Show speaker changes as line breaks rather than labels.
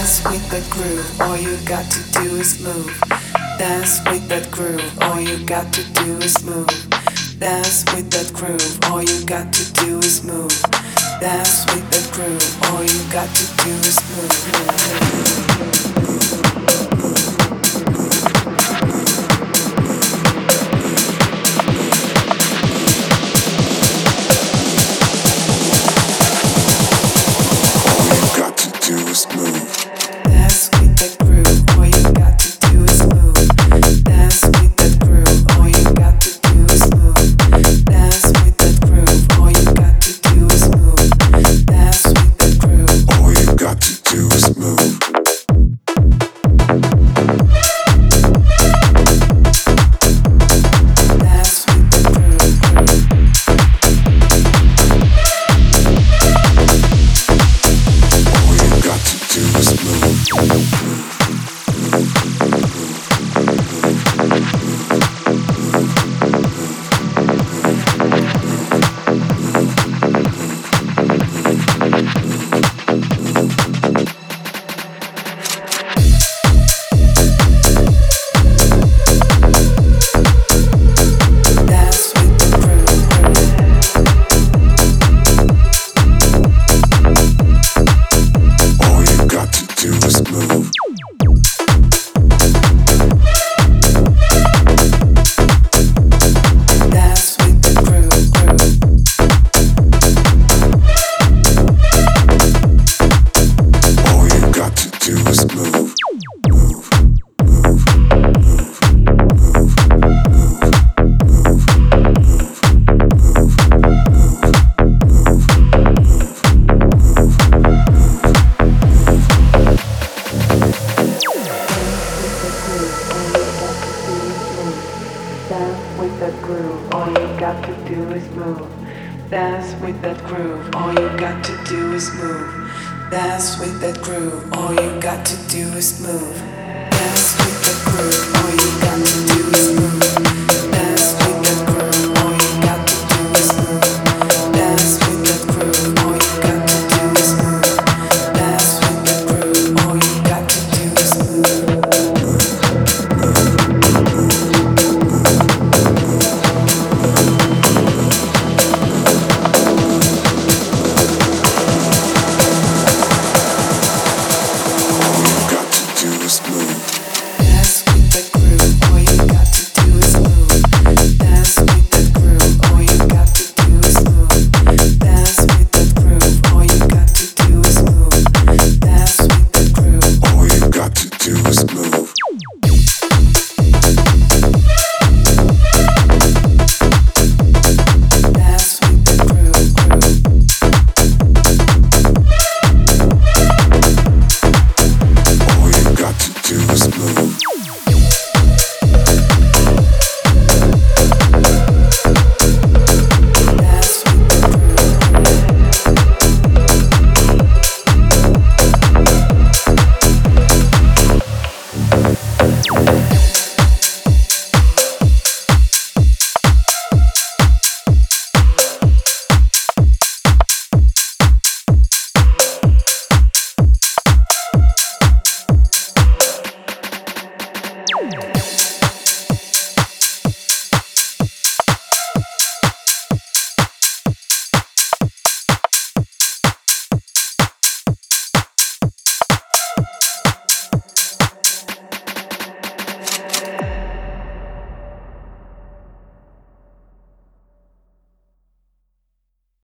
Dance with the groove, all you got to do is move. Dance with that groove, all you got to do is move. Dance with that groove, all you got to do is move. Dance with that groove, all you got to do is move. Dance with that groove, all you got to do is move. Dance with that groove, all you got to do is move. Dance with that groove, all you got to do is move.